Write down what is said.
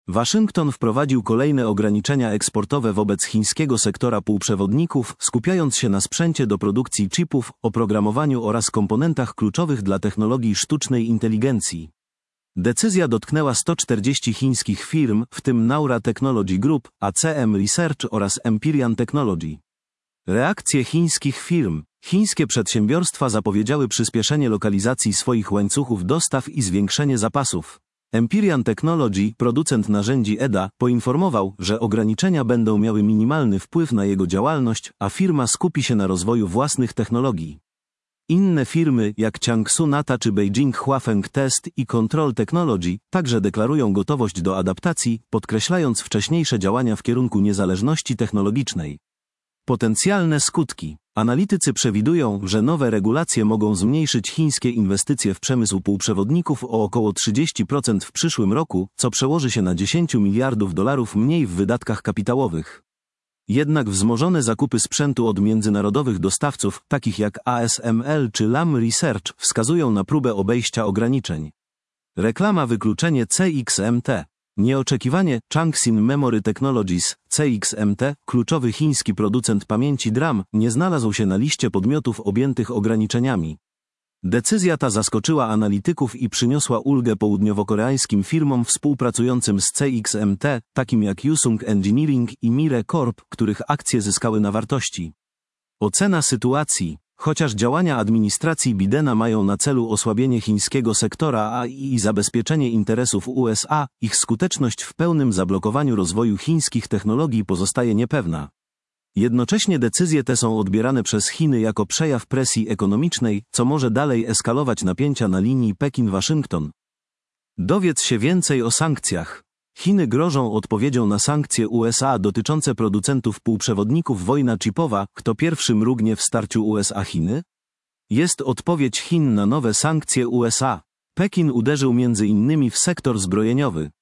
Waszyngton wprowadził kolejne ograniczenia eksportowe wobec chińskiego sektora półprzewodników, skupiając się na sprzęcie do produkcji chipów, oprogramowaniu oraz komponentach kluczowych dla technologii sztucznej inteligencji. Decyzja dotknęła 140 chińskich firm, w tym Naura Technology Group, ACM Research oraz Empyrean Technology. Reakcje chińskich firm. Chińskie przedsiębiorstwa zapowiedziały przyspieszenie lokalizacji swoich łańcuchów dostaw i zwiększenie zapasów. Empyrean Technology, producent narzędzi EDA, poinformował, że ograniczenia będą miały minimalny wpływ na jego działalność, a firma skupi się na rozwoju własnych technologii. Inne firmy, jak Jiangsu Nata czy Beijing Huafeng Test i Control Technology, także deklarują gotowość do adaptacji, podkreślając wcześniejsze działania w kierunku niezależności technologicznej. Potencjalne skutki. Analitycy przewidują, że nowe regulacje mogą zmniejszyć chińskie inwestycje w przemysł półprzewodników o około 30% w przyszłym roku, co przełoży się na $10 miliardów mniej w wydatkach kapitałowych. Jednak wzmożone zakupy sprzętu od międzynarodowych dostawców, takich jak ASML czy Lam Research, wskazują na próbę obejścia ograniczeń. Reklama wykluczenie CXMT. Nieoczekiwanie Changxin Memory Technologies, CXMT, kluczowy chiński producent pamięci DRAM, nie znalazł się na liście podmiotów objętych ograniczeniami. Decyzja ta zaskoczyła analityków i przyniosła ulgę południowokoreańskim firmom współpracującym z CXMT, takim jak Yusung Engineering i Mire Corp, których akcje zyskały na wartości. Ocena sytuacji. Chociaż działania administracji Bidena mają na celu osłabienie chińskiego sektora AI i zabezpieczenie interesów USA, ich skuteczność w pełnym zablokowaniu rozwoju chińskich technologii pozostaje niepewna. Jednocześnie decyzje te są odbierane przez Chiny jako przejaw presji ekonomicznej, co może dalej eskalować napięcia na linii Pekin-Waszyngton. Dowiedz się więcej o sankcjach. Chiny grożą odpowiedzią na sankcje USA dotyczące producentów półprzewodników. Wojna chipowa, kto pierwszy mrugnie w starciu USA-Chiny? Jest odpowiedź Chin na nowe sankcje USA. Pekin uderzył m.in. w sektor zbrojeniowy.